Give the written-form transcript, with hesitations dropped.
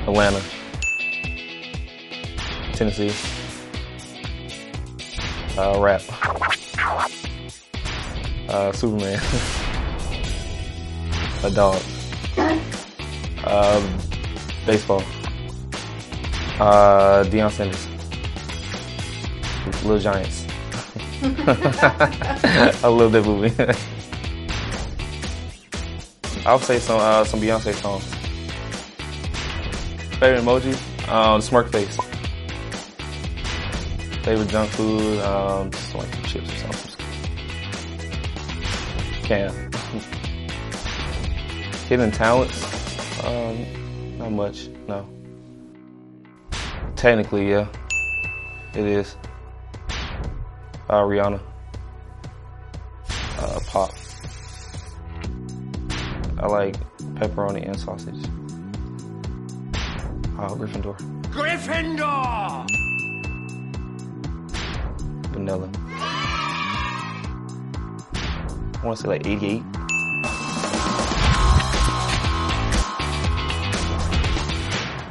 Atlanta. Tennessee. Rap. Superman. A dog. Baseball. Deion Sanders. Little Giants. I love that movie. I'll say some Beyonce songs. Favorite emoji? The smirk face. Favorite junk food? Just like some chips or something. Cam. Hidden talents? Not much, no. Technically, yeah, it is. Rihanna. Pop. I like pepperoni and sausage. Gryffindor. Gryffindor! Vanilla. I want to say like 88.